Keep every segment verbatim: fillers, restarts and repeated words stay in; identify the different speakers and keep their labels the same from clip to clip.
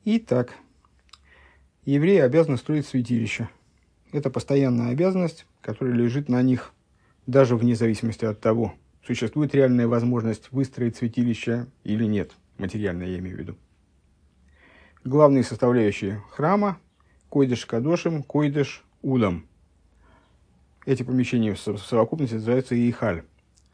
Speaker 1: Итак, евреи обязаны строить святилище. Это постоянная обязанность, которая лежит на них даже вне зависимости от того, существует реальная возможность выстроить святилище или нет. Материально я имею в виду. Главные составляющие храма – койдеш кадошим, койдеш улам. Эти помещения в совокупности называются иехаль.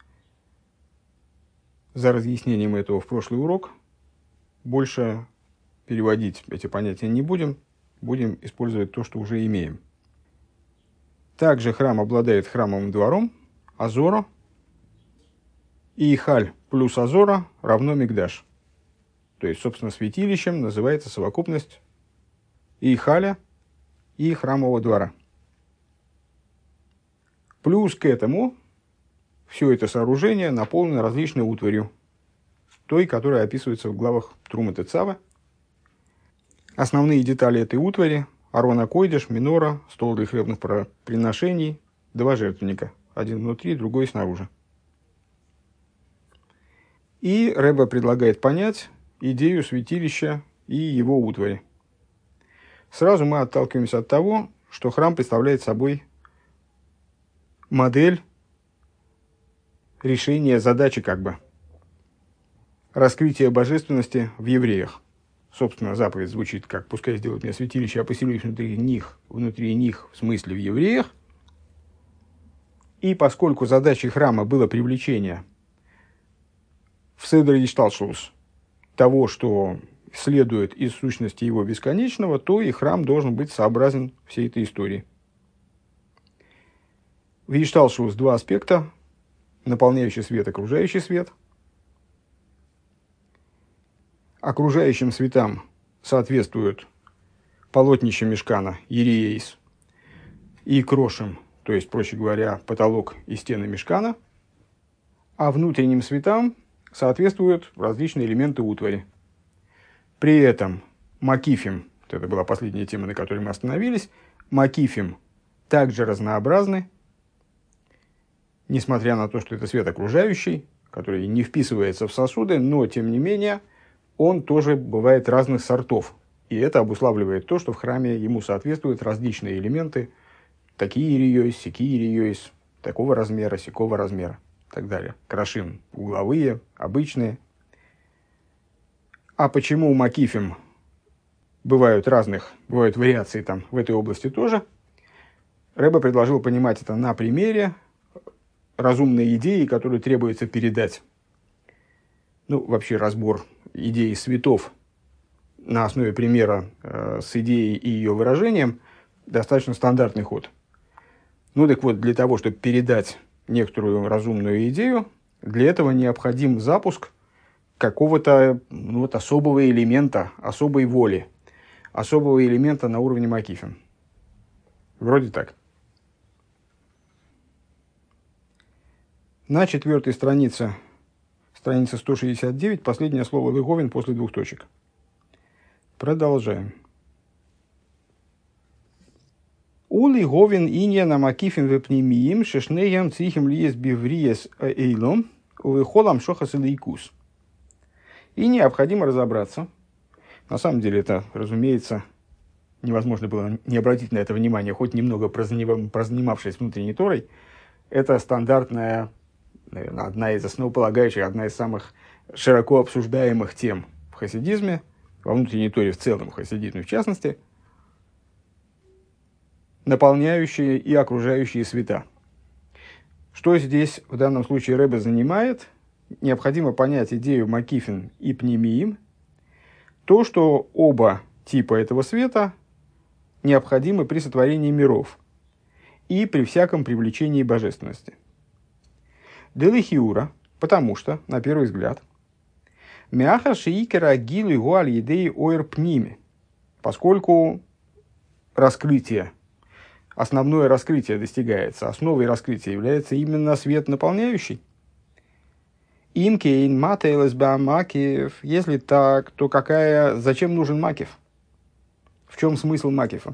Speaker 1: За разъяснением этого в прошлый урок больше переводить эти понятия не будем, будем использовать то, что уже имеем. Также храм обладает храмовым двором, азора, иехаль плюс азора равно микдаш. То есть, собственно, святилищем называется совокупность иехаля и храмового двора. Плюс к этому все это сооружение наполнено различной утварью, той, которая описывается в главах Трумы Тецава. Основные детали этой утвари – арон акойдеш, минора, стол для хлебных приношений, два жертвенника, один внутри, другой снаружи. И Ребе предлагает понять идею святилища и его утвари. Сразу мы отталкиваемся от того, что храм представляет собой модель решения задачи, как бы, раскрытия божественности в евреях. Собственно, заповедь звучит как «пускай сделают мне святилище, а поселюсь внутри них», внутри них, в смысле в евреях. И поскольку задачей храма было привлечение в седер ишталшус того, что следует из сущности его бесконечного, то и храм должен быть сообразен всей этой истории. В ишталшус два аспекта: наполняющий свет, окружающий свет. Окружающим светам соответствуют полотнище мишкана, ириейс, и крошим, то есть, проще говоря, потолок и стены мишкана, а внутренним светам соответствуют различные элементы утвари. При этом макифим, вот это была последняя тема, на которой мы остановились, макифим также разнообразны, несмотря на то, что это свет окружающий, который не вписывается в сосуды, но, тем не менее, он тоже бывает разных сортов. И это обуславливает то, что в храме ему соответствуют различные элементы, такие ириёйс, сякие ириёйс, такого размера, сякого размера и так далее. Крашим угловые, обычные. А почему макифим бывают разных, бывают вариации там в этой области тоже? Ребе предложил понимать это на примере разумной идеи, которую требуется передать. Ну, вообще разбор идеи светов на основе примера э, с идеей и ее выражением достаточно стандартный ход. Ну, так вот, для того, чтобы передать некоторую разумную идею, для этого необходим запуск какого-то ну, вот, особого элемента, особой воли, особого элемента на уровне макифим. Вроде так. На четвертой странице, страница сто шестьдесят девять, последнее слово «лыговин» после двух точек. Продолжаем. Ули говин иньяна макифим вепнимиим шешнеям цихим лиес бивриес эйлом увыхолам шохас илайкус. И необходимо разобраться. На самом деле это, разумеется, невозможно было не обратить на это внимание, хоть немного прозанимавшись внутренней Торой. Это стандартная, наверное, одна из основополагающих, одна из самых широко обсуждаемых тем в хасидизме, во внутренней Торе в целом, в хасидизме в частности, наполняющие и окружающие света. Что здесь в данном случае Ребе занимает? Необходимо понять идею макифин и пнемиим, то, что оба типа этого света необходимы при сотворении миров и при всяком привлечении божественности. Делихиура, потому что, на первый взгляд, мяха шиикера гилы гуаль едей ойр пними, поскольку раскрытие, основное раскрытие достигается, основой раскрытия является именно свет наполняющий. Имкейн матейлес ба макев. Если так, то какая, зачем нужен макев? В чем смысл макефа?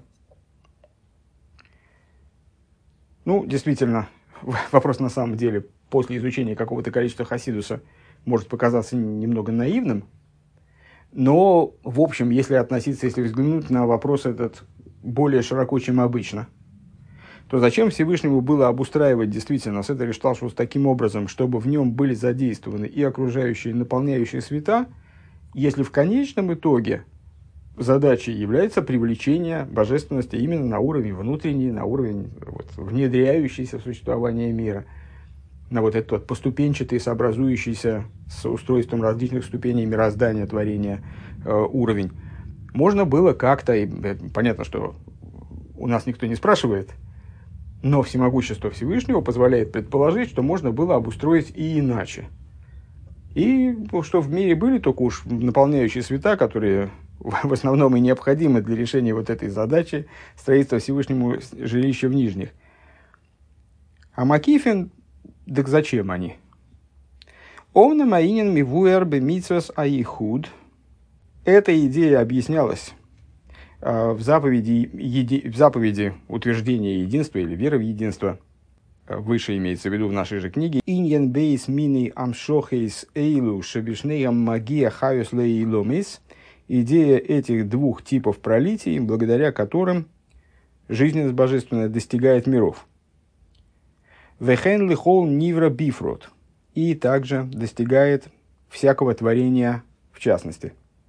Speaker 1: Ну, действительно, вопрос на самом деле после изучения какого-то количества хасидуса может показаться немного наивным, Но, в общем, если относиться, если взглянуть на вопрос этот более широко, чем обычно, то зачем Всевышнему было обустраивать действительно Седер Ишталшус таким образом, чтобы в нем были задействованы и окружающие, наполняющие света, если в конечном итоге задачей является привлечение божественности именно на уровень внутренний, на уровень вот, внедряющийся в существование мира, на вот этот вот поступенчатый, сообразующийся с устройством различных ступеней мироздания, творения э, уровень. Можно было как-то, и, понятно, что у нас никто не спрашивает, но всемогущество Всевышнего позволяет предположить, что можно было обустроить и иначе. И что в мире были только уж наполняющие света, которые в основном и необходимы для решения вот этой задачи строительства Всевышнему жилища в нижних. А Макифин, так зачем они? Овна маинин мивуэр бемитсвас аихуд. Эта идея объяснялась в заповеди, еди, в заповеди утверждения единства или веры в единство. Выше имеется в виду в нашей же книге. Иньян бейс мини амшохейс эйлу шебишнеям магия хаюс лейломис. Идея этих двух типов пролитий, благодаря которым жизненность божественная достигает миров. Вехен лихол нивра бифрот. И также достигает всякого творения в частности.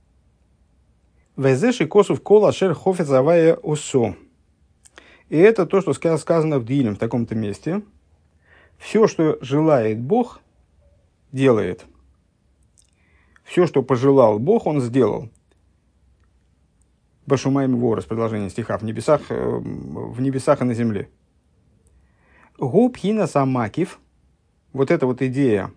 Speaker 1: Везеши косов кола шер хофецавая осо. И это то, что сказано в Дилем в таком-то месте. Все, что желает Бог, делает. Все, что пожелал Бог, Он сделал. Башумаем ворос, продолжение стиха, в небесах, в небесах и на земле. Губ хина самакив, вот эта вот идея,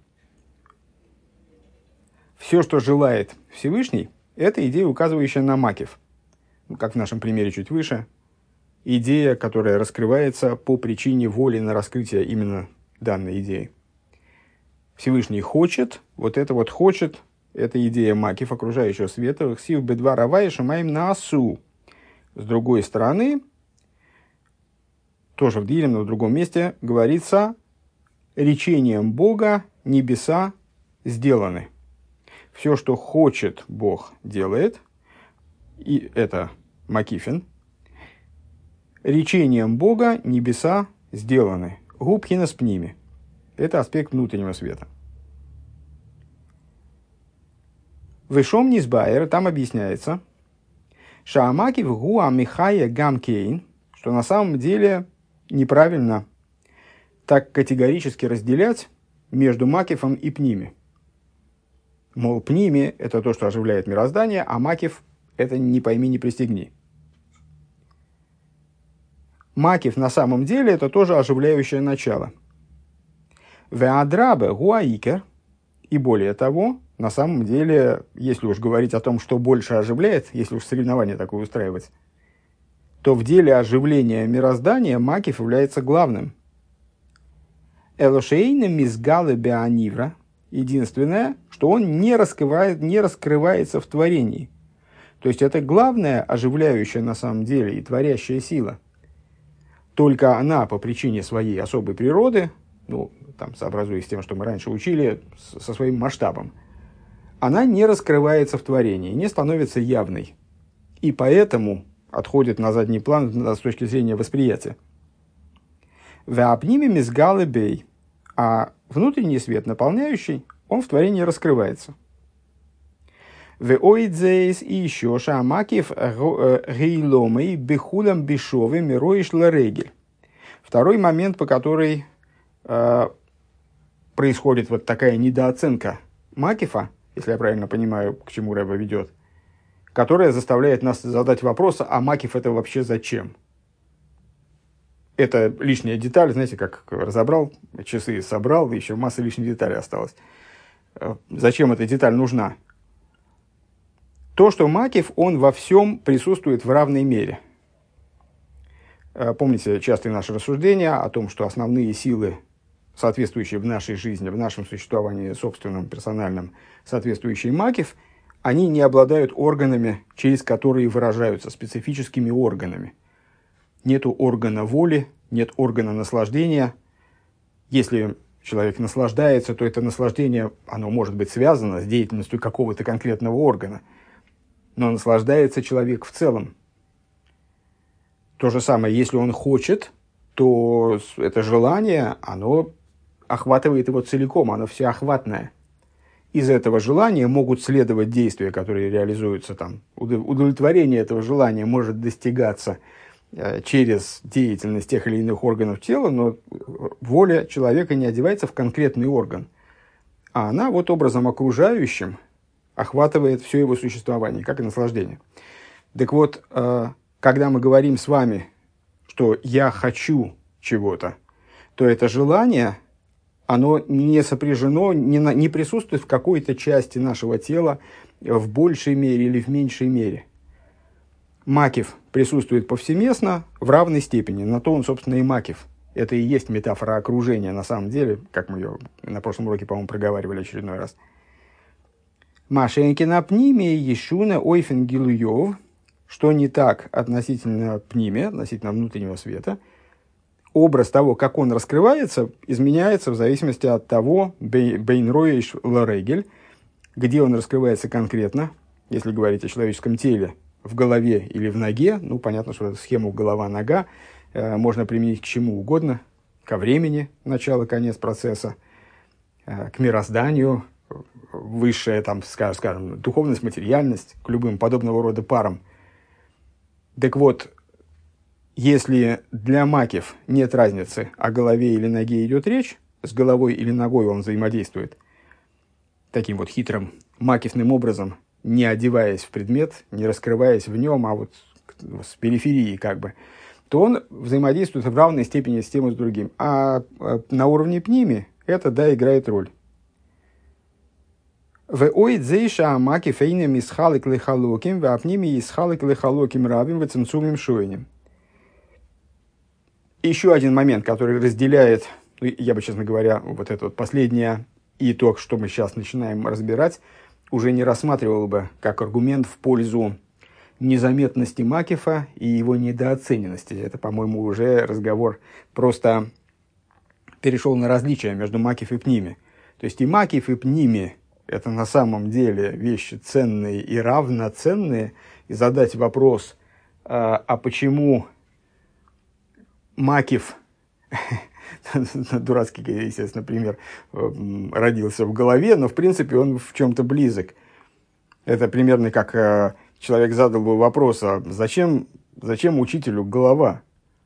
Speaker 1: все, что желает Всевышний, это идея, указывающая на макив. Как в нашем примере чуть выше. Идея, которая раскрывается по причине воли на раскрытие именно данной идеи. Всевышний хочет, вот это вот хочет, это идея макив, окружающего света, сив бедва равай шамаим наасу. С другой стороны, тоже в Дилем, но в другом месте, говорится, речением Бога небеса сделаны. Все, что хочет Бог, делает, и это макифин. Речением Бога небеса сделаны. Губхина с пними. Это аспект внутреннего света. Вышом низбайер, там объясняется, шаамакив гуа михая гамкейн, что на самом деле неправильно так категорически разделять между макифом и пними. Мол, пними – это то, что оживляет мироздание, а макиф – это не пойми, не пристегни. Макиф на самом деле – это тоже оживляющее начало. Веадрабе гуаикер, и более того, на самом деле, если уж говорить о том, что больше оживляет, если уж соревнование такое устраивать, то в деле оживления мироздания макиф является главным. Элошейна мизгалы беанивра. Единственное, что он не раскрывает, не раскрывается в творении. То есть это главная оживляющая на самом деле и творящая сила. Только она по причине своей особой природы, ну, там, сообразуясь с тем, что мы раньше учили, со своим масштабом, она не раскрывается в творении, не становится явной. И поэтому отходит на задний план с точки зрения восприятия. Веапними мизгалы бей. А внутренний свет, наполняющий, он в творении раскрывается. Веоидзейс и еще шамакив гейломей бихулам бишове мироиш ларегель. Второй момент, по которой э, происходит вот такая недооценка макифа, если я правильно понимаю, к чему Ребе ведет, которая заставляет нас задать вопрос, а макиф это вообще зачем? Это лишняя деталь, знаете, как разобрал, часы собрал, еще масса лишних деталей осталось. Зачем эта деталь нужна? То, что макиф, он во всем присутствует в равной мере. Помните частые наши рассуждения о том, что основные силы, соответствующие в нашей жизни, в нашем существовании собственном, персональном, соответствующие макиф, они не обладают органами, через которые выражаются, специфическими органами. Нету органа воли, нет органа наслаждения. Если человек наслаждается, то это наслаждение, оно может быть связано с деятельностью какого-то конкретного органа. но наслаждается человек в целом. То же самое, если он хочет, то это желание, оно охватывает его целиком, оно всеохватное. Из этого желания могут следовать действия, которые реализуются там. Удовлетворение этого желания может достигаться через деятельность тех или иных органов тела, но воля человека не одевается в конкретный орган, а она вот образом окружающим охватывает все его существование, как и наслаждение. Так вот, когда мы говорим с вами, что «я хочу чего-то», то это желание, оно не сопряжено, не, на, не присутствует в какой-то части нашего тела в большей мере или в меньшей мере. Макев присутствует повсеместно в равной степени. На то он, собственно, и макев. Это и есть метафора окружения, на самом деле, как мы ее на прошлом уроке, по-моему, проговаривали очередной раз. Машенькина пниме ешуна ойфен гилуев, что не так относительно пниме, относительно внутреннего света. Образ того, как он раскрывается, изменяется в зависимости от того, бейнроиш ларегель, где он раскрывается конкретно, если говорить о человеческом теле, в голове или в ноге. Ну, понятно, что эту схему голова-нога э, можно применить к чему угодно, ко времени, начало-конец процесса, э, к мирозданию, высшая, там, скажем, скажем, духовность, материальность, к любым подобного рода парам. Так вот, если для макев нет разницы, о голове или ноге идет речь, с головой или ногой он взаимодействует таким вот хитрым макефным образом, не одеваясь в предмет, не раскрываясь в нем, а вот с периферии как бы, то он взаимодействует в равной степени с тем и с другим. А на уровне пними это, да, играет роль. В ойдзейша маки фейнем исхалик лихалоким, в апними исхалик лихалоким рабим, в цимцумим шуэнем. Еще один момент, который разделяет, я бы, честно говоря, вот это вот последнее итог, что мы сейчас начинаем разбирать, уже не рассматривал бы как аргумент в пользу незаметности макефа и его недооцененности. Это, по-моему, уже разговор просто перешел на различия между макеф и пними. То есть и макеф, и пними – это на самом деле вещи ценные и равноценные. И задать вопрос, а почему макеф, дурацкий, естественно, пример, родился в голове, но в принципе он в чем-то близок. Это примерно как человек задал бы вопрос, а зачем, зачем учителю голова?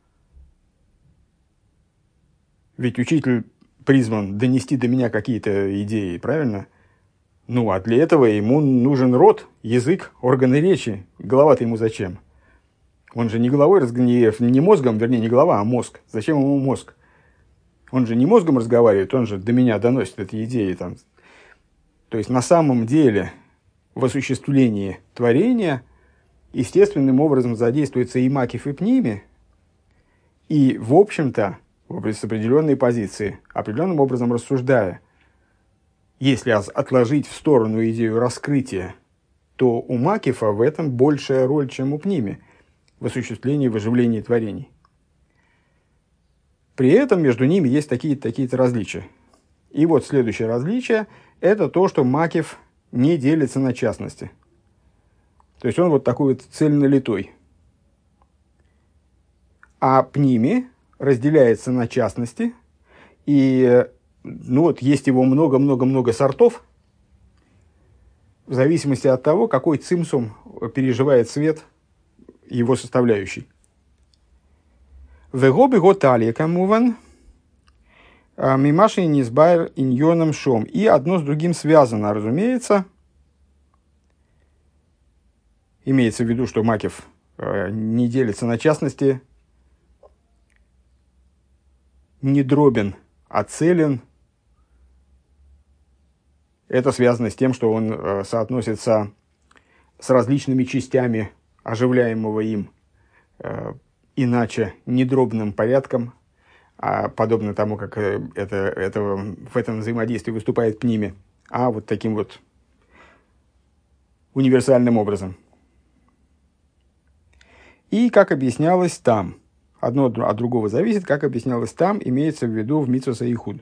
Speaker 1: Ведь учитель призван донести до меня какие-то идеи, правильно? Ну, а для этого ему нужен рот, язык, органы речи. Голова-то ему зачем? Он же не головой, не, не мозгом, вернее, не голова, а мозг. Зачем ему мозг? Он же не мозгом разговаривает, он же до меня доносит эти идеи. Там. То есть, на самом деле, в осуществлении творения естественным образом задействуется и макеф, и пними, и, в общем-то, с определенной позиции, определенным образом рассуждая, если отложить в сторону идею раскрытия, то у макефа в этом большая роль, чем у пними, в осуществлении, в оживлении творений. При этом между ними есть такие-то, такие-то различия. И вот следующее различие – это то, что макеф не делится на частности. То есть он вот такой вот цельнолитой. А пними разделяется на частности, и ну вот, есть его много-много-много сортов, в зависимости от того, какой цимсум переживает свет его составляющий. Вегоби готалия камуван, мимаши низбайр иньоном шом. И одно с другим связано, разумеется. Имеется в виду, что макеф не делится на частности, не дробен, а целен. Это связано с тем, что он э, соотносится с различными частями оживляемого им, э, иначе недробным порядком, а подобно тому, как это, это, в этом взаимодействии выступает пними, а вот таким вот универсальным образом. И, как объяснялось там, одно от другого зависит, как объяснялось там, имеется в виду в Мицвос Эйхуд.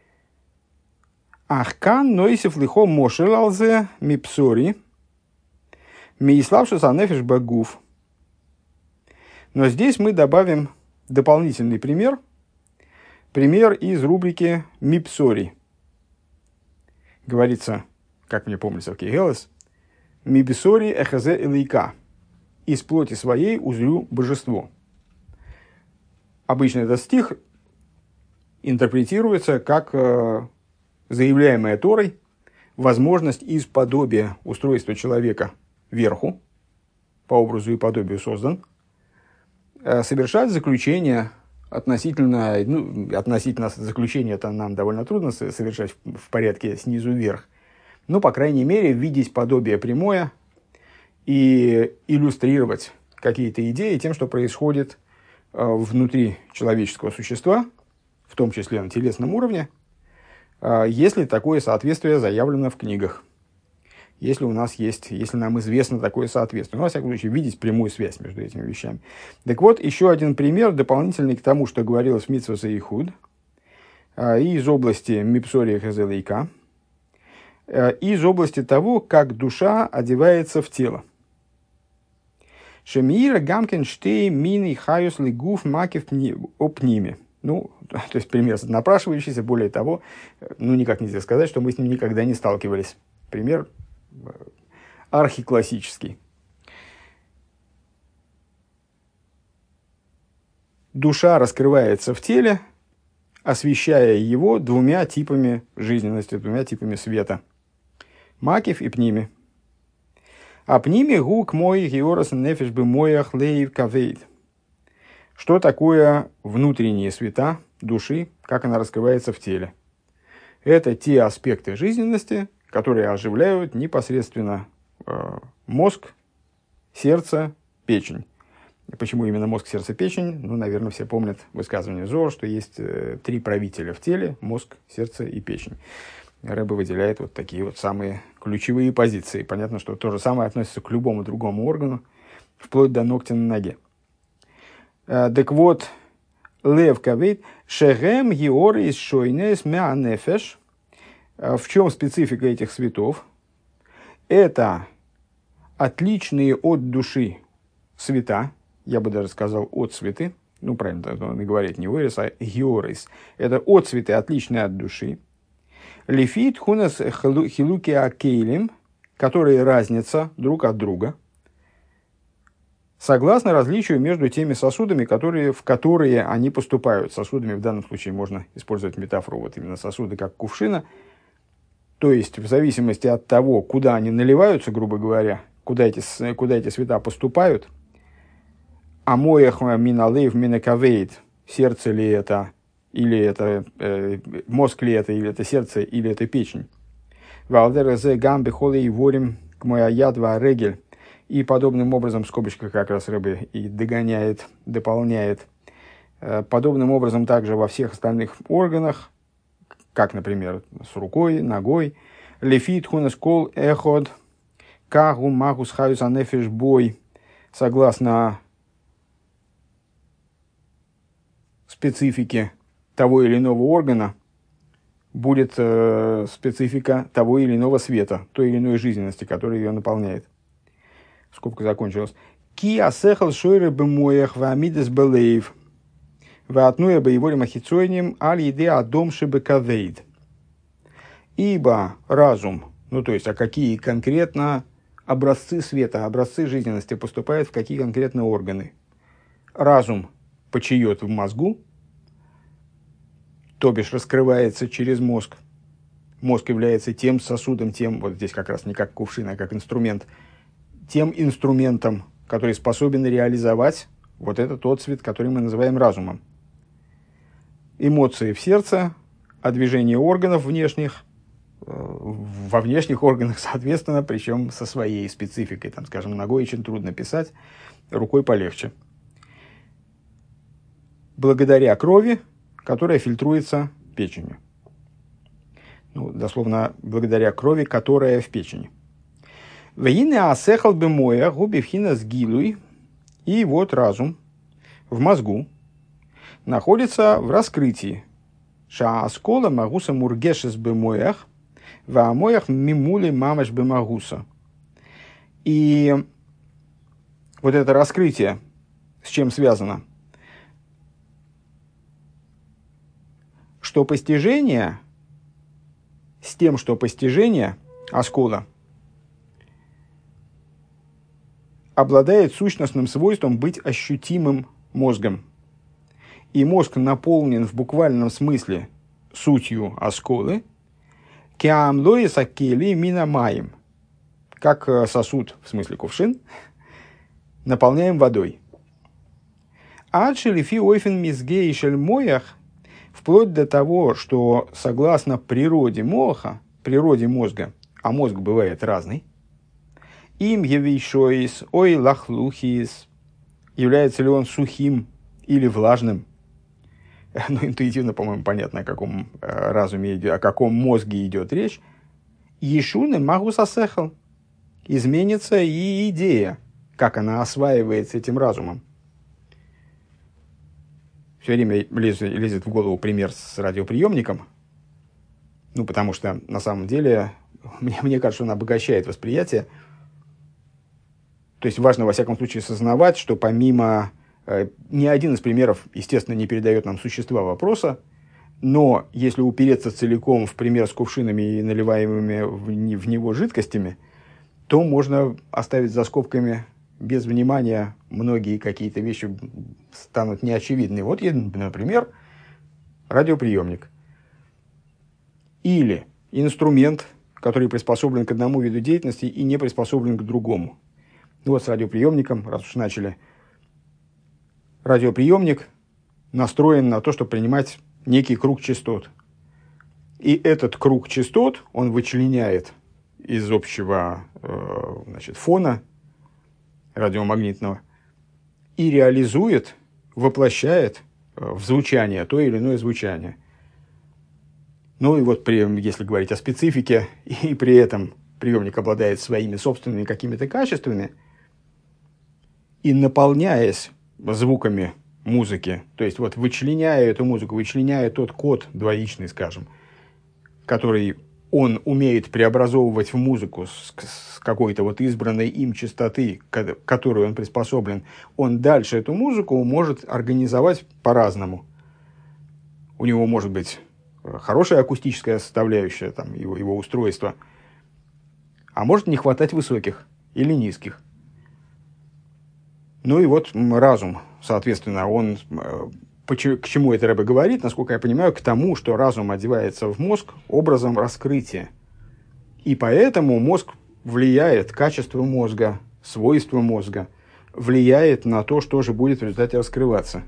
Speaker 1: Ахкан нойсев лихо мошелалзе мипсори Мииславшус анефиш багуф. Но здесь мы добавим дополнительный пример. Пример из рубрики «Мипсори». Говорится, как мне помнится в Кейгелес, «Мипсори эхазе элейка». «Из плоти своей узрю божество». Обычно этот стих интерпретируется как э, заявляемая Торой возможность из подобия устройства человека верху, по образу и подобию создан, э, совершать заключение относительно, ну, относительно заключения это нам довольно трудно совершать в, в порядке снизу вверх, но, по крайней мере, видеть подобие прямое и иллюстрировать какие-то идеи тем, что происходит э, внутри человеческого существа, в том числе на телесном уровне, э, если такое соответствие заявлено в книгах. Если у нас есть, если нам известно такое соответствие. Ну, во всяком случае, видеть прямую связь между этими вещами. Так вот, еще один пример, дополнительный к тому, что говорилось в Мицвос и Ихуд, э, из области Мипсори Хазелейка, э, из области того, как душа одевается в тело. Шемиира гамкин штей мини хаюс лигуф макив опними. Ну, то есть пример напрашивающийся, более того, ну, никак нельзя сказать, что мы с ним никогда не сталкивались. Пример архиклассический. Душа раскрывается в теле, освещая его двумя типами жизненности, двумя типами света. Макив и пними. А пними гук мой георас нефиш бы моях лейв кавейд. Что такое внутренние света души, как она раскрывается в теле? Это те аспекты жизненности, которые оживляют непосредственно э, мозг, сердце, печень. Почему именно мозг, сердце, печень? Ну, наверное, все помнят высказывание Зоар, что есть э, три правителя в теле: мозг, сердце и печень. Рэбе выделяет вот такие вот самые ключевые позиции. Понятно, что то же самое относится к любому другому органу, вплоть до ногтя на ноге. Э, так вот, лев кавит шегем георис шойнес меанефеш. В чем специфика этих цветов? Это отличные от души цвета, я бы даже сказал от цветы, ну правильно, он и говорит не орис, а георис. Это отцветы, отличные от души. Лефит хунас хилуки акейлим, которые разнятся друг от друга, согласно различию между теми сосудами, которые, в которые они поступают. Сосудами в данном случае можно использовать метафору, вот именно сосуды как кувшина. То есть, в зависимости от того, куда они наливаются, грубо говоря, куда эти, куда эти света поступают, а моях миналейв минакавейт, сердце ли это, или это э, мозг ли это, или это сердце, или это печень. Валдерезе гамбе холей ворим к моя ядва регель. И подобным образом, скобочка как раз Рэбе и догоняет, дополняет, э, подобным образом также во всех остальных органах, как, например, с рукой, ногой. Лефит хунас кол эход кагу магус хаюс анефиш бой. Согласно специфике того или иного органа, будет э, специфика того или иного света, той или иной жизненности, которая ее наполняет. Скобка закончилась. Ки асехал шойры бемоях вамидес белеев. Ваатнуя боеволем ахицойним аль еде адом шибекавейд. Ибо разум, ну то есть, а какие конкретно образцы света, образцы жизненности поступают в какие конкретно органы? Разум почиет в мозгу, то бишь раскрывается через мозг. Мозг является тем сосудом, тем, вот здесь как раз не как кувшин, а как инструмент, тем инструментом, который способен реализовать вот этот отцвет, который мы называем разумом. Эмоции в сердце, а движение органов внешних, во внешних органах, соответственно, причем со своей спецификой. Там, скажем, ногой очень трудно писать, рукой полегче. Благодаря крови, которая фильтруется печенью. Ну, дословно, благодаря крови, которая в печени. Вейне асехал бемоя губивхина сгилуй. И вот разум в мозгу находится в раскрытии. Шааскола магуса мургешес бемоях, ва моях мимули мамаш бемагуса. И вот это раскрытие, с чем связано? Что постижение, с тем, что постижение оскола обладает сущностным свойством быть ощутимым мозгом. И мозг наполнен в буквальном смысле сутью осколы, кеамлоиса кели минамаем, как сосуд, в смысле кувшин, наполняем водой. Адшелифи ойфен мизгей шельмоях, вплоть до того, что согласно природе моха, природе мозга, а мозг бывает разный, им явишоис, ой лахлухис, является ли он сухим или влажным. Ну, интуитивно, по-моему, понятно, о каком разуме, о каком мозге идет речь. Ешуны магусасехал. Изменится и идея, как она осваивается этим разумом. Все время лезет, лезет в голову пример с радиоприемником. Ну, потому что, на самом деле, мне, мне кажется, он обогащает восприятие. То есть важно, во всяком случае, осознавать, что помимо... Э, ни один из примеров, естественно, не передает нам существа вопроса, но если упереться целиком в пример с кувшинами и наливаемыми в, в него жидкостями, то можно оставить за скобками без внимания многие какие-то вещи станут неочевидны. Вот, например, радиоприемник. Или инструмент, который приспособлен к одному виду деятельности и не приспособлен к другому. Вот с радиоприемником, раз уж начали, радиоприемник настроен на то, чтобы принимать некий круг частот. И этот круг частот, он вычленяет из общего э, значит, фона радиомагнитного и реализует, воплощает э, в звучание то или иное звучание. Ну и вот, при, если говорить о специфике, и при этом приемник обладает своими собственными какими-то качествами, и наполняясь звуками музыки, то есть вот вычленяя эту музыку, вычленяя тот код двоичный, скажем, который он умеет преобразовывать в музыку с, с какой-то вот избранной им частоты, к которой он приспособлен, он дальше эту музыку может организовать по-разному. У него может быть хорошая акустическая составляющая, там, его, его устройства, а может не хватать высоких или низких. Ну и вот разум, соответственно, он, к чему это Ребе говорит, насколько я понимаю, к тому, что разум одевается в мозг образом раскрытия. И поэтому мозг влияет, качество мозга, свойства мозга, влияет на то, что же будет в результате раскрываться.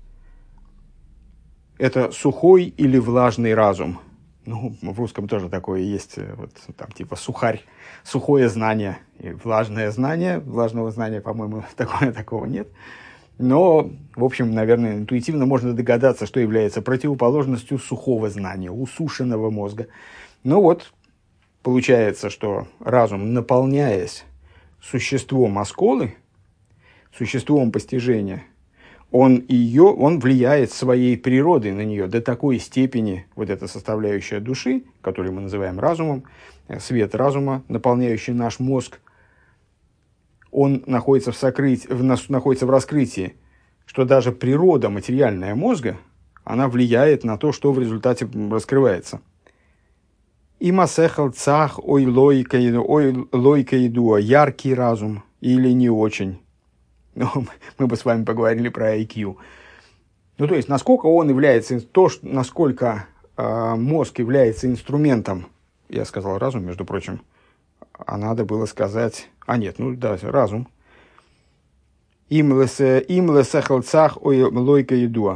Speaker 1: Это сухой или влажный разум. Ну, в русском тоже такое есть, вот, там, типа сухарь, сухое знание и влажное знание. Влажного знания, по-моему, такого, такого нет. Но, в общем, наверное, интуитивно можно догадаться, что является противоположностью сухого знания, усушенного мозга. Ну вот, получается, что разум, наполняясь существом осколы, существом постижения, Он, ее, он влияет своей природой на нее до такой степени, вот эта составляющая души, которую мы называем разумом, свет разума, наполняющий наш мозг, он находится в, сокрытии, в, находится в раскрытии, что даже природа материальная мозга, она влияет на то, что в результате раскрывается. И масехал цах ой лойка идуа, яркий разум или не очень. Ну, мы бы с вами поговорили про ай кью. Ну, то есть, насколько он является, то, что, насколько э, мозг является инструментом, я сказал разум, между прочим, а надо было сказать, а нет, ну да, разум. Им лесехалцах ой лойка идуа.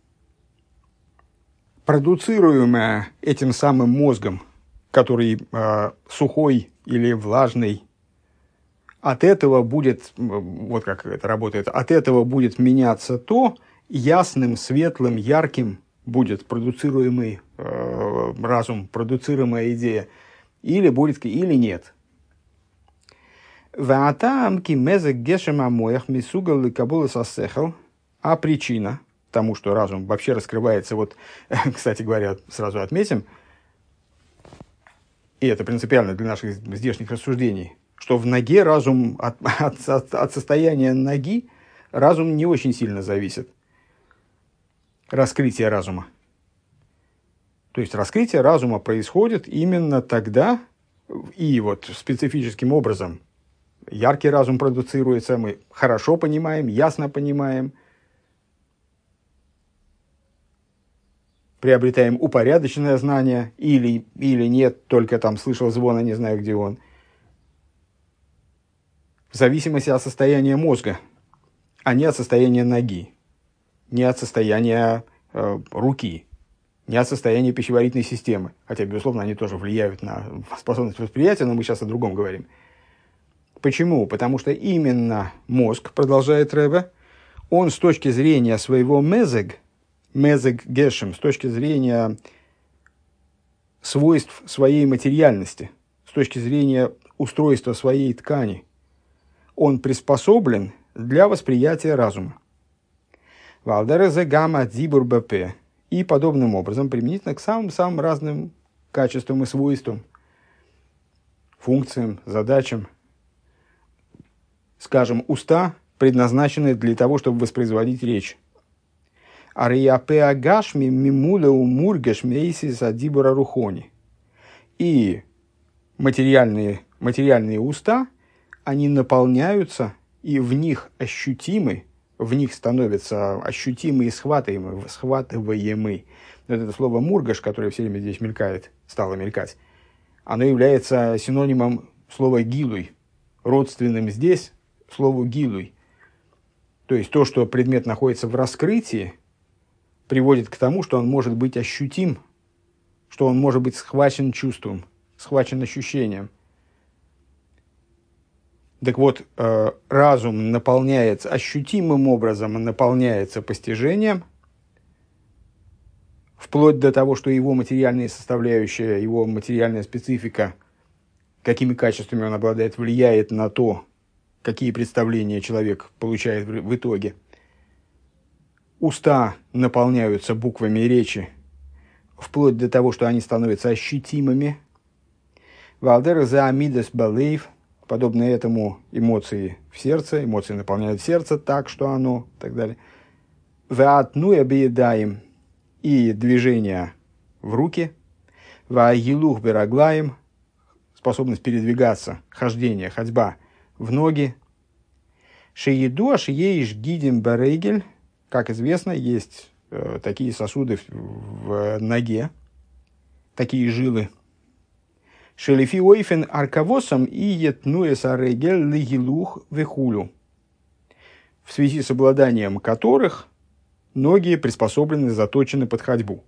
Speaker 1: Продуцируемое этим самым мозгом, который э, сухой или влажный, от этого будет, вот как это работает, от этого будет меняться то, ясным, светлым, ярким будет продуцируемый э, разум, продуцируемая идея, или будет, или нет. А причина тому, что разум вообще раскрывается, вот, кстати говоря, сразу отметим, и это принципиально для наших здешних рассуждений, что в ноге разум, от, от, от, от состояния ноги разум не очень сильно зависит. Раскрытие разума. То есть раскрытие разума происходит именно тогда, и вот специфическим образом. Яркий разум продуцируется, мы хорошо понимаем, ясно понимаем, приобретаем упорядоченное знание, или, или нет, только там слышал звон, а не знаю, где он. В зависимости от состояния мозга, а не от состояния ноги, не от состояния э, руки, не от состояния пищеварительной системы. Хотя, безусловно, они тоже влияют на способность восприятия, но мы сейчас о другом говорим. Почему? Потому что именно мозг, продолжает Ребе, он с точки зрения своего мезег, мезег гешем, с точки зрения свойств своей материальности, с точки зрения устройства своей ткани, он приспособлен для восприятия разума. Валдерезе гамма дзибур бп. И подобным образом применительно к самым-самым разным качествам и свойствам, функциям, задачам. Скажем, уста предназначены для того, чтобы воспроизводить речь. И материальные, материальные уста, они наполняются, и в них ощутимы, в них становятся ощутимы и схватываемы, схватываемы. Вот это слово «мургаш», которое все время здесь мелькает, стало мелькать, оно является синонимом слова «гилуй», родственным здесь слову «гилуй». То есть то, что предмет находится в раскрытии, приводит к тому, что он может быть ощутим, что он может быть схвачен чувством, схвачен ощущением. Так вот, э, разум наполняется, ощутимым образом наполняется постижением, вплоть до того, что его материальная составляющая, его материальная специфика, какими качествами он обладает, влияет на то, какие представления человек получает в, в итоге. Уста наполняются буквами речи, вплоть до того, что они становятся ощутимыми. Валдер за амидес балейв. Подобно этому эмоции в сердце, эмоции наполняют сердце так, что оно, и так далее. Ваатну объедаем, и движение в руки. Ваилух бераглаем, способность передвигаться, хождение, ходьба в ноги. Шееду ашиеиш гидим барейгель, как известно, есть э, такие сосуды в, в ноге, такие жилы. Шелефи ойфен аркавосом и етнуэс арегель лигилух вехулю, в связи с обладанием которых ноги приспособлены, заточены под ходьбу.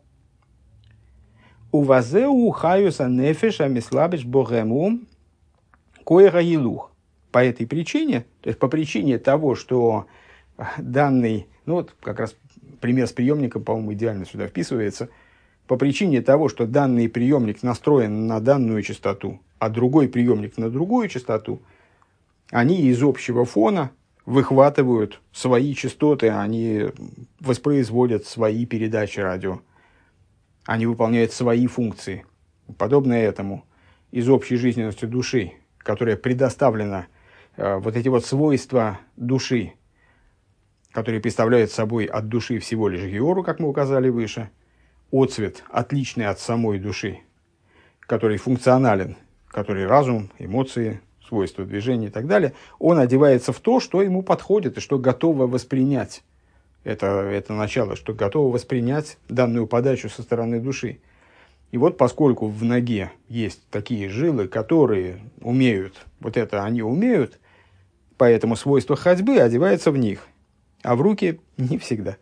Speaker 1: Увазеу хаюса нефеша мислабиш богему коэра гилух. По этой причине, то есть по причине того, что данный, ну вот как раз пример с приемником, по-моему, идеально сюда вписывается, по причине того, что данный приемник настроен на данную частоту, а другой приемник на другую частоту, они из общего фона выхватывают свои частоты, они воспроизводят свои передачи радио, они выполняют свои функции. Подобно этому, из общей жизненности души, которая предоставлена, э, вот эти вот свойства души, которые представляют собой от души всего лишь геору, как мы указали выше, отцвет, отличный от самой души, который функционален, который разум, эмоции, свойства движения и так далее, он одевается в то, что ему подходит и что готово воспринять. Это, это начало, что готово воспринять данную подачу со стороны души. И вот поскольку в ноге есть такие жилы, которые умеют, вот это они умеют, поэтому свойство ходьбы одевается в них, а в руки не всегда.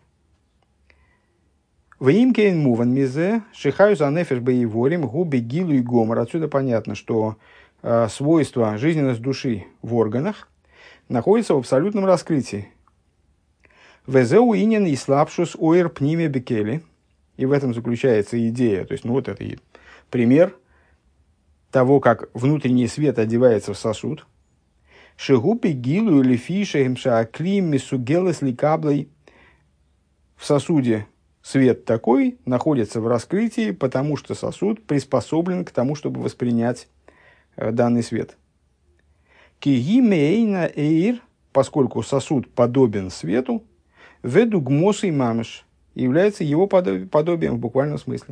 Speaker 1: Ваимкейн муван мизе шихаю за нефеш боеворим губи гилу и гомор. Отсюда понятно, что э, свойство, жизненность души в органах находится в абсолютном раскрытии. Везеу инин и слабшус оир пниме бекели. И в этом заключается идея. То есть, ну вот это и пример того, как внутренний свет одевается в сосуд. Шигупи гилу или фиша имша клим мисугелес ликаблой. В сосуде свет такой находится в раскрытии, потому что сосуд приспособлен к тому, чтобы воспринять э, данный свет. Кигимейна эйр, поскольку сосуд подобен свету, ведугмос и мамыш, является его подобием в буквальном смысле.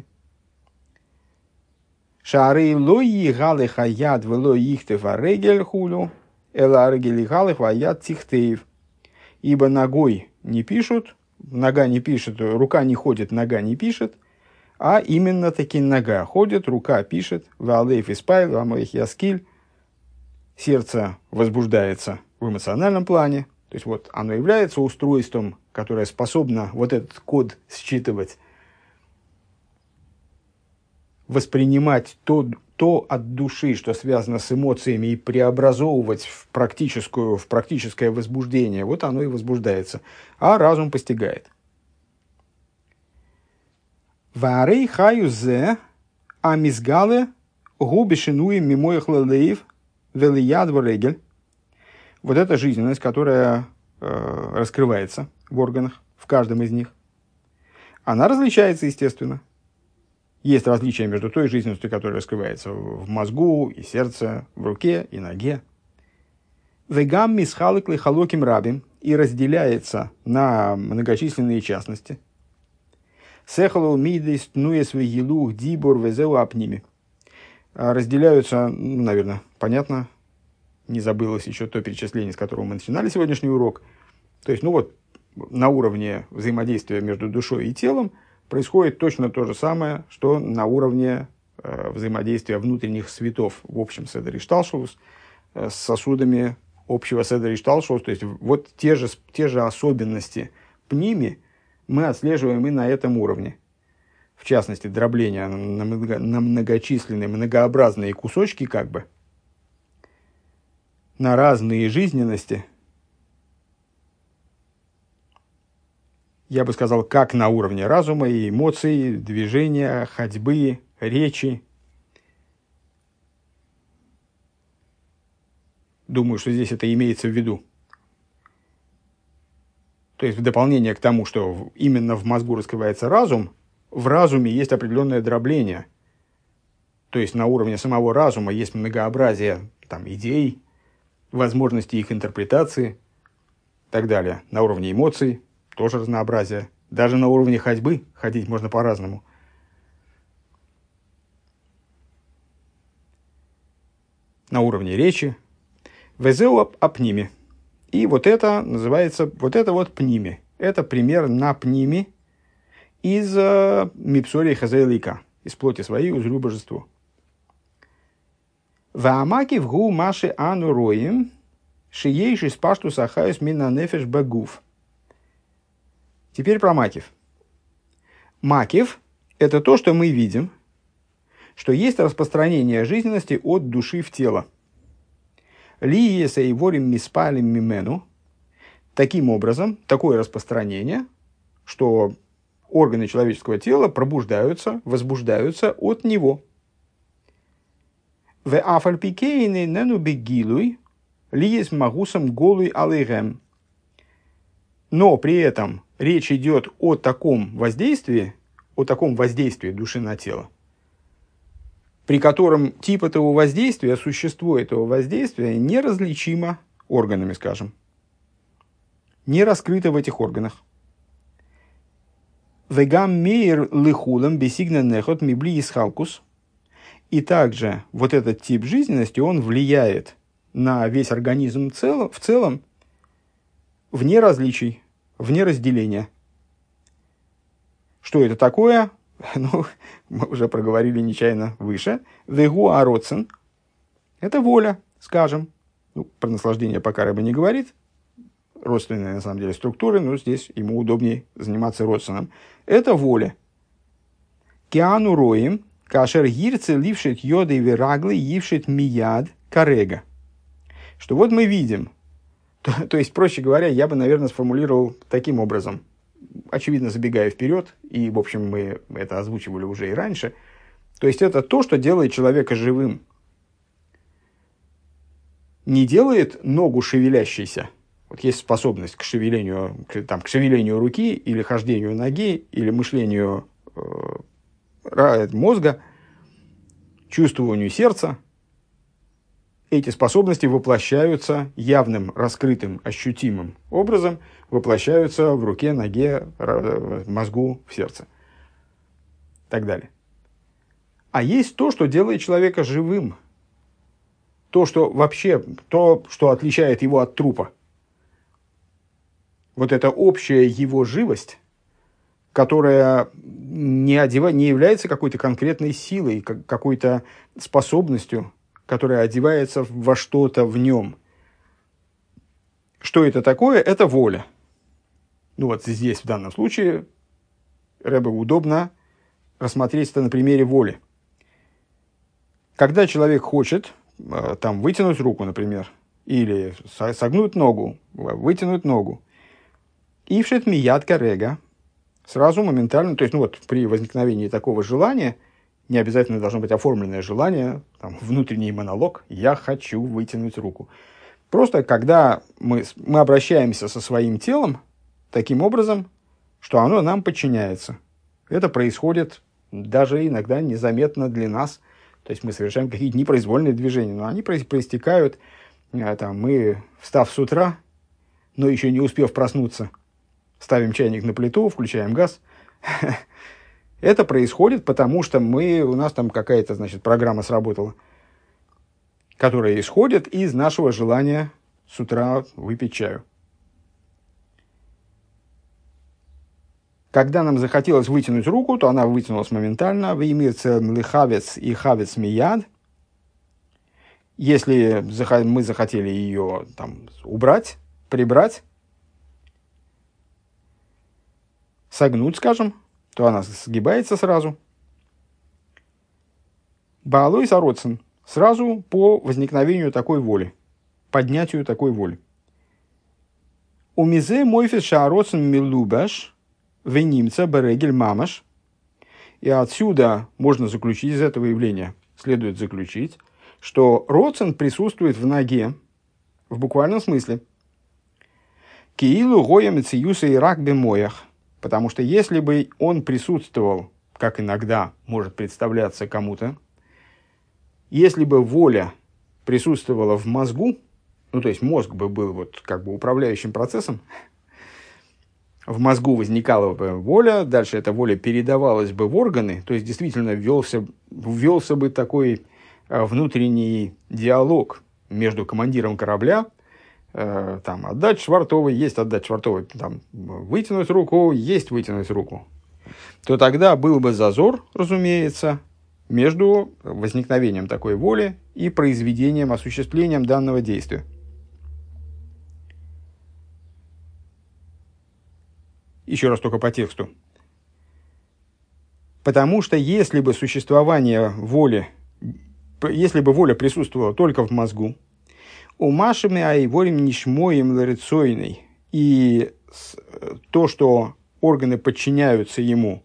Speaker 1: Шары лои галых аяд вело ихтев арегель хулю, эла арегель галых аяд тихтеев. Ибо ногой не пишут, нога не пишет, рука не ходит, нога не пишет, а именно таки нога ходит, рука пишет, валейф испайл, вамоих яскиль, сердце возбуждается в эмоциональном плане, то есть вот оно является устройством, которое способно вот этот код считывать, воспринимать то, то от души, что связано с эмоциями, и преобразовывать в, практическую, в практическое возбуждение, вот оно и возбуждается, а разум постигает. Варей хаюзе амизгале губишинуем мимоих лалеев велияд варегель. Вот эта жизненность, которая э, раскрывается в органах, в каждом из них, она различается, естественно. Есть различия между той жизненностью, которая раскрывается в мозгу, и сердце, в руке, и ноге. Вегам мисхалык лихалоким рабим, и разделяется на многочисленные частности. Сехалу мидис нуес вегилух дибор везеу апними. Разделяются, ну, наверное, понятно, не забылось еще то перечисление, с которого мы начинали сегодняшний урок. То есть, ну вот, на уровне взаимодействия между душой и телом происходит точно то же самое, что на уровне э, взаимодействия внутренних светов в общем седер ишталшус э, с сосудами общего седер ишталшус. То есть, вот те же, те же особенности пними мы отслеживаем и на этом уровне. В частности, дробление на, много, на многочисленные, многообразные кусочки, как бы, на разные жизненности, я бы сказал, как на уровне разума и эмоций, движения, ходьбы, речи. Думаю, что здесь это имеется в виду. То есть, в дополнение к тому, что именно в мозгу раскрывается разум, в разуме есть определенное дробление. То есть, на уровне самого разума есть многообразие там, идей, возможности их интерпретации и так далее. На уровне эмоций тоже разнообразие. Даже на уровне ходьбы ходить можно по-разному. На уровне речи. Везеу апними. И вот это называется, вот это вот пними. Это пример на пними из мипсории хазейлика, из плоти своей узрю божеству. Ваамаки в гу маши ану роим, шиейши спашту сахаюс мина нефеш багув. Теперь про макив. Макив – это то, что мы видим, что есть распространение жизненности от души в тело. Лиеса и ворим миспалим мимену. Таким образом, такое распространение, что органы человеческого тела пробуждаются, возбуждаются от него. В афальпикейны нену бегилуй лиес магусам голуй алейгем. Но при этом речь идет о таком воздействии, о таком воздействии души на тело, при котором тип этого воздействия, существо этого воздействия неразличимо органами, скажем, не раскрыто в этих органах. Вегам мейр лихулам бесигна нехот мибли исхалкус. И также вот этот тип жизненности, он влияет на весь организм целом, в целом вне различий, вне разделения. Что это такое? Ну, мы уже проговорили нечаянно выше. Вегу ароцен. Это воля, скажем. Ну, про наслаждение пока рыба не говорит. Родственные, на самом деле, структуры, но здесь ему удобнее заниматься родственным. Это воля. Киану роим, кашер гирце лившит йоды и вераглы, ившит мияд карега. Что вот мы видим. То, то есть, проще говоря, я бы, наверное, сформулировал таким образом. Очевидно, забегая вперед, и, в общем, мы это озвучивали уже и раньше. То есть, это то, что делает человека живым. Не делает ногу шевелящейся. Вот есть способность к шевелению, к, там, к шевелению руки, или хождению ноги, или мышлению э, мозга, чувствованию сердца. эти способности воплощаются явным, раскрытым, ощутимым образом, воплощаются в руке, ноге, мозгу, в сердце. И так далее. А есть то, что делает человека живым. То, что вообще, то, что отличает его от трупа. Вот эта общая его живость, которая не, одева... не является какой-то конкретной силой, какой-то способностью, которая одевается во что-то в нем. Что это такое? Это воля. Ну вот здесь, в данном случае, Ребе удобно рассмотреть это на примере воли. Когда человек хочет там, вытянуть руку, например, или согнуть ногу, вытянуть ногу, ившет мияд карега, сразу моментально, то есть, ну вот, при возникновении такого желания, не обязательно должно быть оформленное желание, там, внутренний монолог, я хочу вытянуть руку. Просто когда мы, мы обращаемся со своим телом таким образом, что оно нам подчиняется. Это происходит даже иногда незаметно для нас. То есть мы совершаем какие-то непроизвольные движения, но они проистекают. Там, мы, встав с утра, но еще не успев проснуться, ставим чайник на плиту, включаем газ. Это происходит, потому что мы, у нас там какая-то, значит, программа сработала, которая исходит из нашего желания с утра выпить чаю. Когда нам захотелось вытянуть руку, то она вытянулась моментально. Веймирце млихавец и хавец мияд. Если мы захотели ее там убрать, прибрать, согнуть, скажем, то она сгибается сразу. Баалой сароцин. Сразу по возникновению такой воли, поднятию такой воли. Умизе мойфис шаароцин милубаш венимца берегель мамаш. И отсюда можно заключить, из этого явления следует заключить, что роцин присутствует в ноге, в буквальном смысле. Киилу гоя мециюса и рак бемоях. Потому что если бы он присутствовал, как иногда может представляться кому-то, если бы воля присутствовала в мозгу, ну то есть мозг бы был вот как бы управляющим процессом, в мозгу возникала бы воля, дальше эта воля передавалась бы в органы, то есть действительно ввелся, ввелся бы такой внутренний диалог между командиром корабля, э, там, отдать швартовой, есть отдать швартовой, там, вытянуть руку, есть вытянуть руку, то тогда был бы зазор, разумеется, между возникновением такой воли и произведением, осуществлением данного действия. Еще раз только по тексту. Потому что если бы существование воли, если бы воля присутствовала только в мозгу, умашами айворим нишмоем ларицойной, и то, что органы подчиняются ему,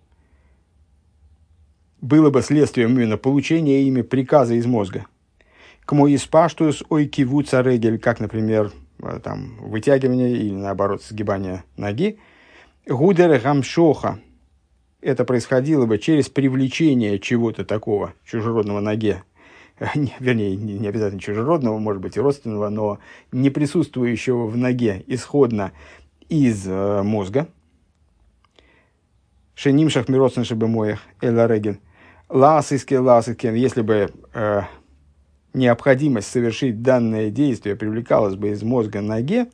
Speaker 1: было бы следствием именно получения ими приказа из мозга. К мой испаштус ой киву царегель, как, например, там, вытягивание или, наоборот, сгибание ноги, гудер гамшоха. Это происходило бы через привлечение чего-то такого чужеродного ноге, вернее, не обязательно чужеродного, может быть и родственного, но не присутствующего в ноге исходно из э, мозга. Шенимшах мироцен шебемоях эларегель. Ласыски ласыски. Если бы э, необходимость совершить данное действие привлекалась бы из мозга ноге,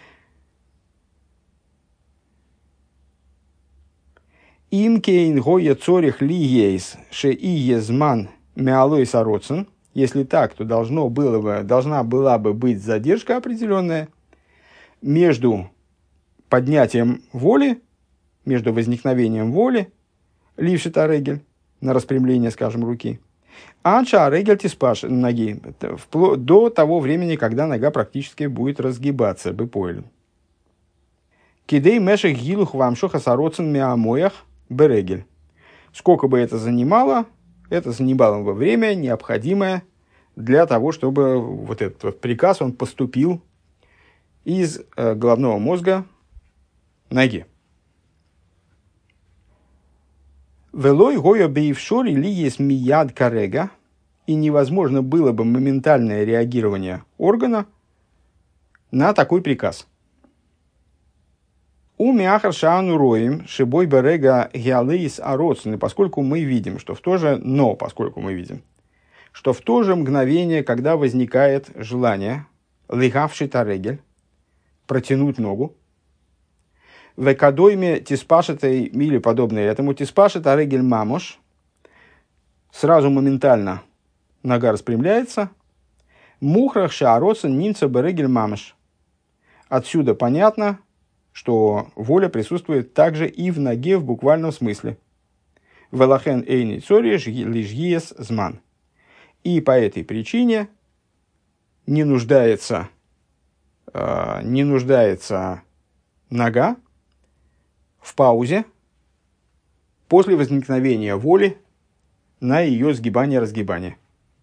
Speaker 1: Имкейн гоя цорих ли ейс ше и езман меалой сароцен. Если так, то должно было бы, должна была бы быть задержка определенная между поднятием воли, между возникновением воли, лившита регель, на распрямление, скажем, руки, анша регель тиспаш ноги, вплоть до того времени, когда нога практически будет разгибаться, бы понял. Кидей мешек гилух вамшоха сароцен меамоях берегель. Сколько бы это занимало, это занимало бы время, необходимое для того, чтобы вот этот вот приказ он поступил из э, головного мозга ноги. Велой гоя бейвшори ли есть мияд карега, и невозможно было бы моментальное реагирование органа на такой приказ. У мяхар шаану роим шибой берега геалеис ароцин, поскольку мы видим, что в то же, но поскольку мы видим, что в то же мгновение, когда возникает желание лигавший тарегель, протянуть ногу, в экадойме тиспашетой или подобное этому тиспашет арегель мамош, сразу моментально нога распрямляется, мухрах шаароцин нимца берегель мамош. Отсюда понятно, что воля присутствует также и в ноге в буквальном смысле. Велахен эйни цори лишгиес зман. И по этой причине не нуждается, э, не нуждается нога в паузе после возникновения воли на ее сгибание-разгибание.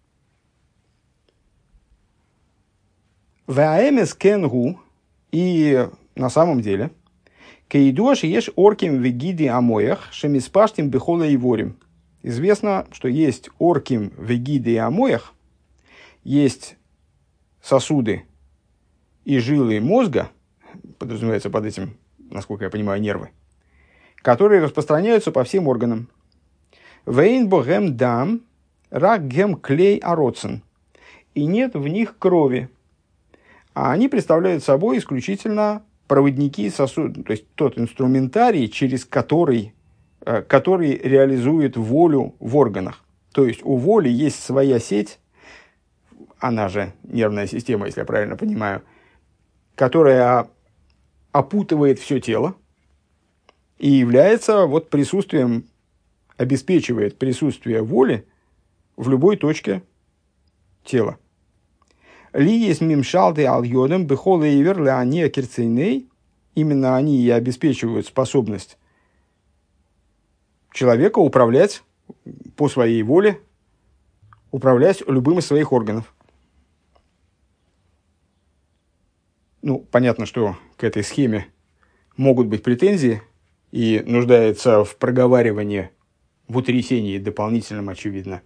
Speaker 1: Ваэмес кенгу, и на самом деле, кейдуаш еш орким вегиди амоях шемиспаштим бехола и ворим. Известно, что есть орким вегиди амоях, есть сосуды и жилы мозга, подразумевается под этим, насколько я понимаю, нервы, которые распространяются по всем органам. Вейнбо гэм дам рак гэм клей ароцен. И нет в них крови. А они представляют собой исключительно проводники сосудов, то есть тот инструментарий, через который, который реализует волю в органах. То есть у воли есть своя сеть, она же нервная система, если я правильно понимаю, которая опутывает все тело и является вот присутствием, обеспечивает присутствие воли в любой точке тела. Ли есть мимшалды аль-йодем бехол эйвер леония кирцейней. Именно они и обеспечивают способность человека управлять по своей воле, управлять любым из своих органов. Ну, понятно, что к этой схеме могут быть претензии и нуждается в проговаривании, в утрясении дополнительном, очевидно,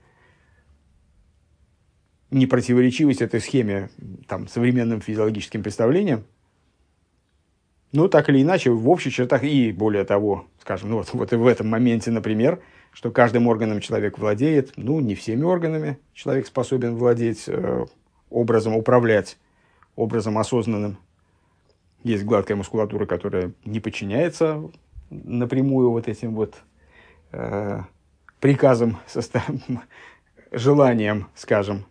Speaker 1: непротиворечивость этой схеме там, современным физиологическим представлениям. Но так или иначе, в общих чертах, и более того, скажем, ну, вот, вот и в этом моменте, например, что каждым органом человек владеет, ну, не всеми органами человек способен владеть, э, образом управлять, образом осознанным. Есть гладкая мускулатура, которая не подчиняется напрямую вот этим вот э, приказам, желаниям, скажем.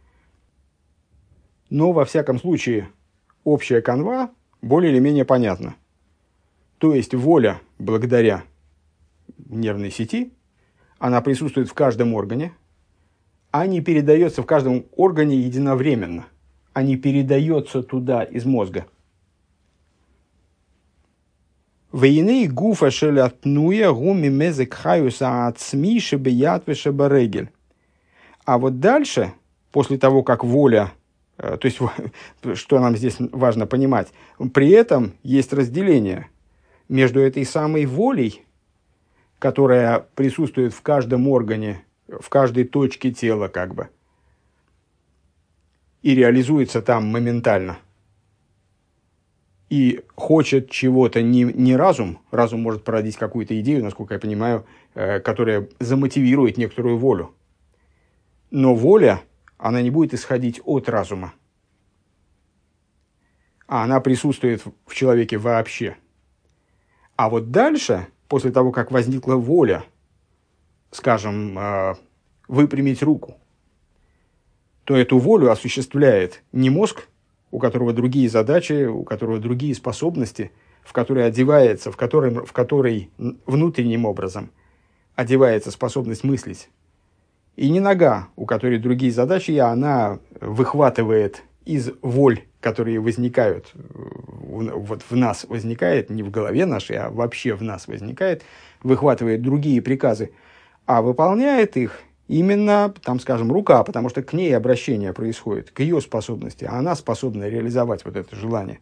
Speaker 1: Но, во всяком случае, общая канва более или менее понятна. То есть, воля, благодаря нервной сети, она присутствует в каждом органе, а не передается в каждом органе единовременно, а не передается туда из мозга. Вейны гуфа шелятнуя гуми мезек хаюса ацми шебеят вешебарегель. А вот дальше, после того, как воля, то есть, что нам здесь важно понимать, при этом есть разделение между этой самой волей, которая присутствует в каждом органе, в каждой точке тела, как бы, и реализуется там моментально. И хочет чего-то не, не разум, разум может породить какую-то идею, насколько я понимаю, э, которая замотивирует некоторую волю. Но воля, она не будет исходить от разума, а она присутствует в человеке вообще. А вот дальше, после того, как возникла воля, скажем, э, выпрямить руку, то эту волю осуществляет не мозг, у которого другие задачи, у которого другие способности, в который одевается, в который, в который внутренним образом одевается способность мыслить. И не нога, у которой другие задачи, и она выхватывает из воль, которые возникают, вот в нас возникает, не в голове нашей, а вообще в нас возникает, выхватывает другие приказы, а выполняет их именно, там, скажем, рука, потому что к ней обращение происходит, к ее способности, а она способна реализовать вот это желание.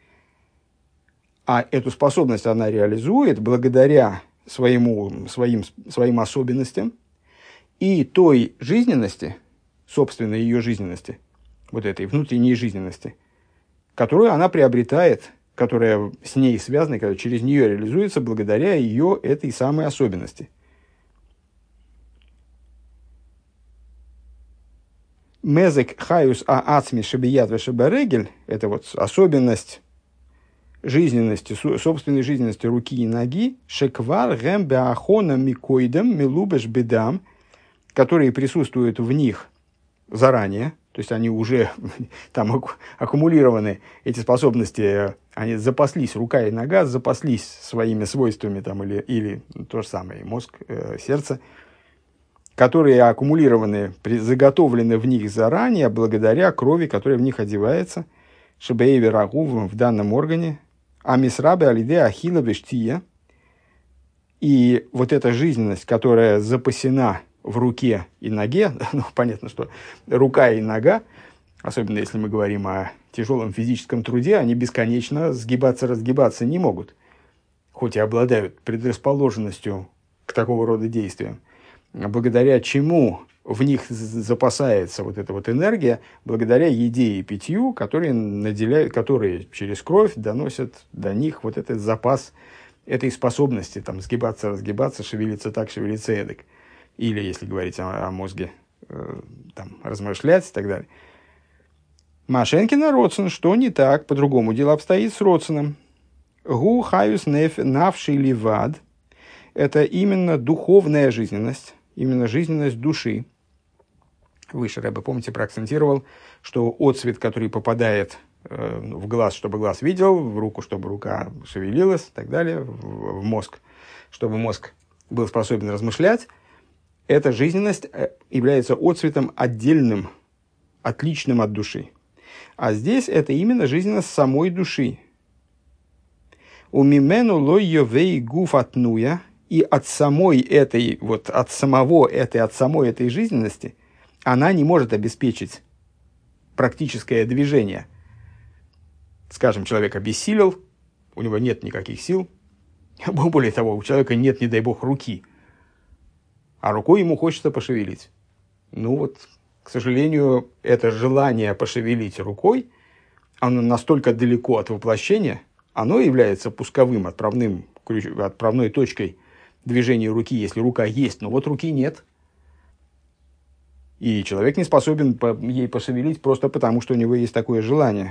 Speaker 1: А эту способность она реализует благодаря своему, своим, своим особенностям и той жизненности, собственной ее жизненности, вот этой внутренней жизненности, которую она приобретает, которая с ней связана, которая через нее реализуется благодаря ее этой самой особенности. Мезек хаюс а ацми шебият вешеберегель – это вот особенность жизненности, собственной жизненности руки и ноги, шеквар гэм беахона микоидам милубеш бедам, которые присутствуют в них заранее, то есть они уже там аккумулированы, эти способности, они запаслись, рука и нога запаслись своими свойствами, там, или, или то же самое, мозг, э, сердце, которые аккумулированы, заготовлены в них заранее, благодаря крови, которая в них одевается, шебееве рагу в данном органе, а мисрабе алиде ахила вештия, и вот эта жизненность, которая запасена в руке и ноге, ну, понятно, что рука и нога, особенно если мы говорим о тяжелом физическом труде, они бесконечно сгибаться, разгибаться не могут, хоть и обладают предрасположенностью к такого рода действиям, благодаря чему в них запасается вот эта вот энергия, благодаря еде и питью, которые наделяют, которые через кровь доносят до них вот этот запас этой способности там, сгибаться, разгибаться, шевелиться так, шевелиться эдак. Или, если говорить о, о мозге, э, там, размышлять и так далее. Машенкина Родсен, что не так, по-другому дело обстоит с Родсеном. Гу хаюс навший ливад – это именно духовная жизненность, именно жизненность души. Выше Ребе, помните, проакцентировал, что отцвет, который попадает э, в глаз, чтобы глаз видел, в руку, чтобы рука шевелилась и так далее, в, в мозг, чтобы мозг был способен размышлять, эта жизненность является отцветом отдельным, отличным от души. А здесь это именно жизненность самой души. У мимену лой йовей гуф атнуя, и от самой этой, вот от самого этой, от самой этой жизненности она не может обеспечить практическое движение. Скажем, человек обессилел, у него нет никаких сил, более того, у человека нет, не дай бог, руки, а рукой ему хочется пошевелить. Ну вот, к сожалению, это желание пошевелить рукой, оно настолько далеко от воплощения, оно является пусковым, отправным, отправной точкой движения руки, если рука есть, но вот руки нет. И человек не способен ей пошевелить просто потому, что у него есть такое желание.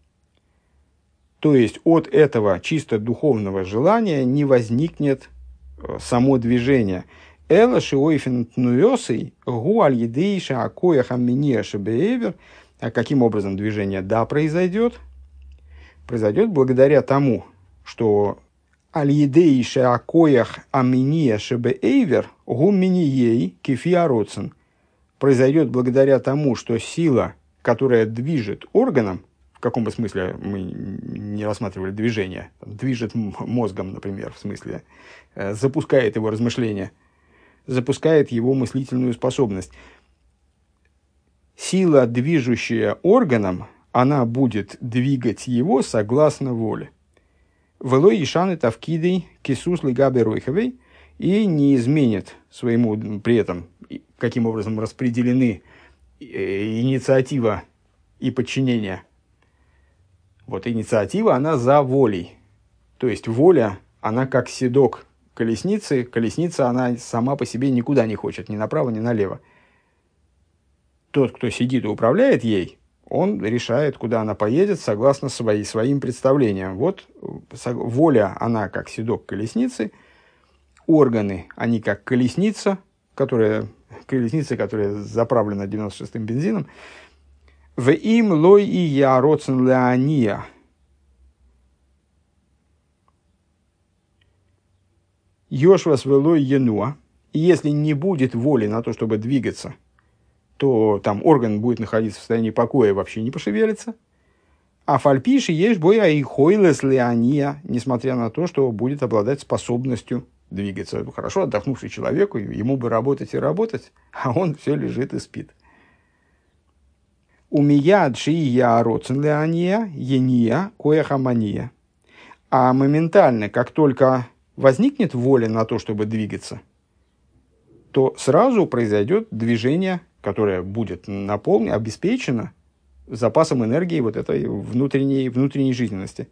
Speaker 1: То есть от этого чисто духовного желания не возникнет само движение. Эла шиойфен тнуёсой гу аль-едейша акоях амминиаша беэвер. А каким образом движение да произойдет? Произойдет благодаря тому, что аль-едейша акоях амминиаша беэвер гу минией кефиароцен. Произойдет благодаря тому, что сила, которая движет органом, в каком бы смысле мы не рассматривали движение, движет мозгом, например, в смысле, запускает его размышления, запускает его мыслительную способность. Сила, движущая органом, она будет двигать его согласно воле. Велой ишаны тавкидей кисус лигаби ройховей, и не изменит своему при этом, каким образом распределены инициатива и подчинение. Вот инициатива, она за волей. То есть воля, она как седок колесницы. Колесница, она сама по себе никуда не хочет, ни направо, ни налево. Тот, кто сидит и управляет ей, он решает, куда она поедет, согласно свои, своим представлениям. Вот воля, она как седок колесницы. Органы, они как колесница, которая, колесница, которая заправлена девяносто шестым бензином. В им лой и я роцен леония. Йошвас велой енуа. И если не будет воли на то, чтобы двигаться, то там орган будет находиться в состоянии покоя и вообще не пошевелится. А фальпиши есть боя и хойлес леония, несмотря на то, что будет обладать способностью двигаться. Хорошо отдохнувший человеку, ему бы работать и работать, а он все лежит и спит. Умияд шия роцен леония, ения, кояхамания. А моментально, как только возникнет воля на то, чтобы двигаться, то сразу произойдет движение которая будет наполнена, обеспечена запасом энергии вот этой внутренней, внутренней жизненности.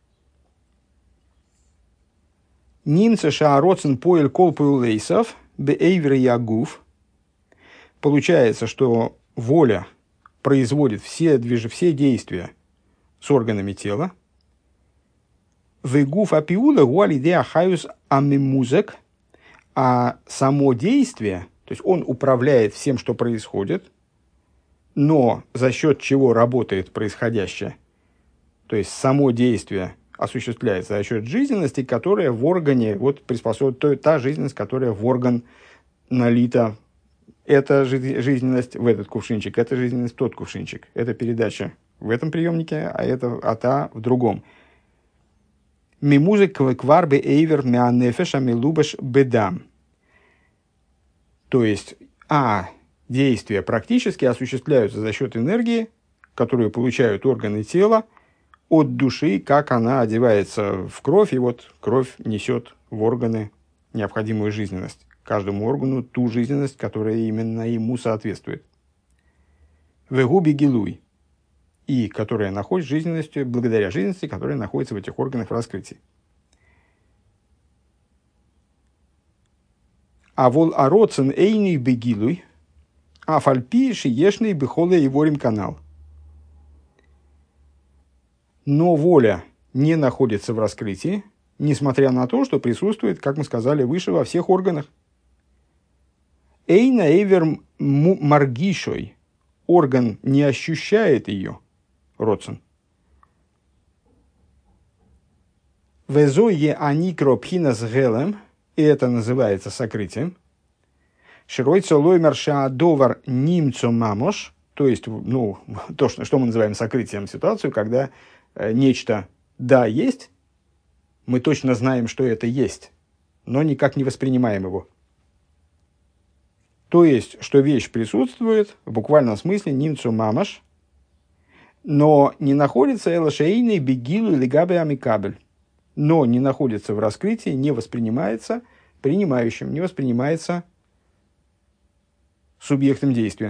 Speaker 1: Нимца шаароцен поэль колпу лейсов беэйвер ягуф. Получается, что воля производит все, движ... все действия с органами тела. Вегуф апиула гуалидеа хаюс амимузек. А само действие, то есть он управляет всем, что происходит, но за счет чего работает происходящее. То есть само действие осуществляется за счет жизненности, которая в органе, вот приспособлена, та жизненность, которая в орган налита. Это жизненность в этот кувшинчик, это жизненность в тот кувшинчик. Это передача в этом приемнике, а, это, а та в другом. Мимузык кварбе эйвер мианефеша милубаш бедам. То есть, а действия практически осуществляются за счет энергии, которую получают органы тела от души, как она одевается в кровь, и вот кровь несет в органы необходимую жизненность. Каждому органу ту жизненность, которая именно ему соответствует. Вегуби гилуй. И которая находится жизненностью, благодаря жизненности, которая находится в этих органах в раскрытии. А вол ароцен эйный бегилуй, а фальпи шиешный бехоле и ворим канал. Но воля не находится в раскрытии, несмотря на то, что присутствует, как мы сказали выше, во всех органах. Эйна эйвер маргишой. Орган не ощущает ее. Родсен. Везое аникро пхинас гелем, и это называется сокрытием. Широйца лоймер шаадовар нимцо мамош, то есть, ну, то, что, что мы называем сокрытием, ситуацию, когда э, нечто да есть, мы точно знаем, что это есть, но никак не воспринимаем его. То есть, что вещь присутствует, в буквальном смысле, нимцо мамош, но не находится элашейный бегилу лигабе амикабель, но не находится в раскрытии, не воспринимается принимающим, не воспринимается субъектом действия.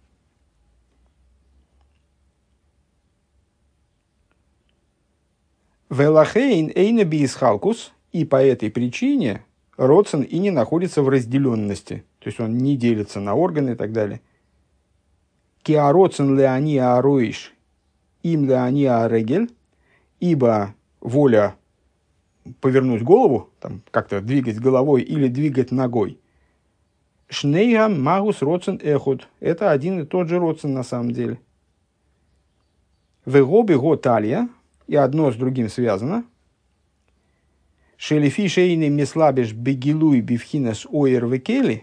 Speaker 1: Велахейн эйна биисхалкус, и по этой причине родсен и не находится в разделенности, то есть он не делится на органы и так далее. Киароцен леани ароиш им леани арегель, ибо воля повернуть голову, там, как-то двигать головой или двигать ногой. Шнейга магус родсен эхуд. Это один и тот же родсен на самом деле. Вегоби го талия, и одно с другим связано. Шелефи шейны мислабиш бегилуй бифхинас оир векели,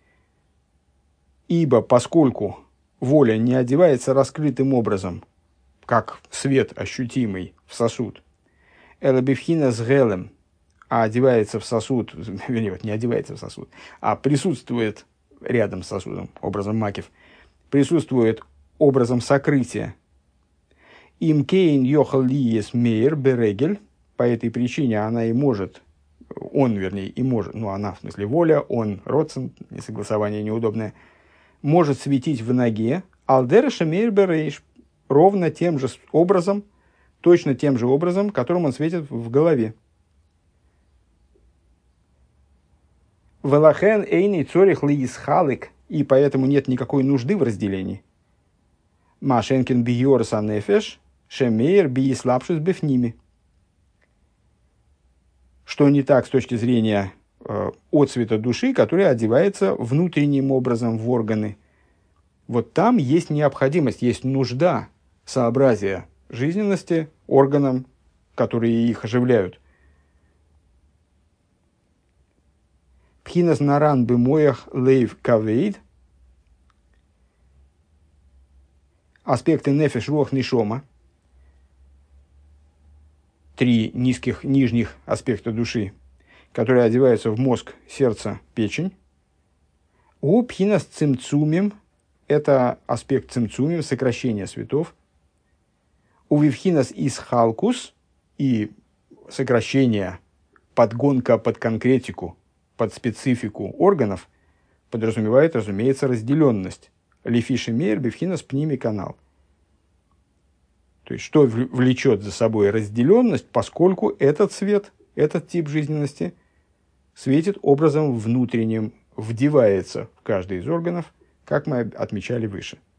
Speaker 1: ибо поскольку воля не одевается раскрытым образом, как свет ощутимый в сосуд, элабифхина с гелем, а одевается в сосуд, вернее, не одевается в сосуд, а присутствует рядом с сосудом, образом макев, присутствует образом сокрытия. Им кейн йохал лиес мейер берегель, по этой причине она и может, он, вернее, и может, ну, она, в смысле, воля, он, родсен, согласование неудобное, может светить в ноге, алдереша мейер берейш, ровно тем же образом, точно тем же образом, которым он светит в голове. Велахен эйный цорих лиисхалик, и поэтому нет никакой нужды в разделении. Машенкин биорс анефеш, шемейр биислапшус бифними. Что не так с точки зрения э, отцвета души, который одевается внутренним образом в органы. Вот там есть необходимость, есть нужда сообразия жизненности органам, которые их оживляют. Пхинас наран бымоях лейв кавейд. Аспекты нефеш рох нишома. Три низких, нижних аспекта души, которые одеваются в мозг, сердце, печень. У пхинас цимцумим. Это аспект цимцумим, сокращение светов. У вивхинас исхалкус, и сокращение, подгонка под конкретику, под специфику органов, подразумевает, разумеется, разделенность. лифиши мейр бифхинас пними канал. То есть, что влечет за собой разделенность, поскольку этот свет, этот тип жизненности светит образом внутренним, вдевается в каждый из органов, как мы отмечали выше.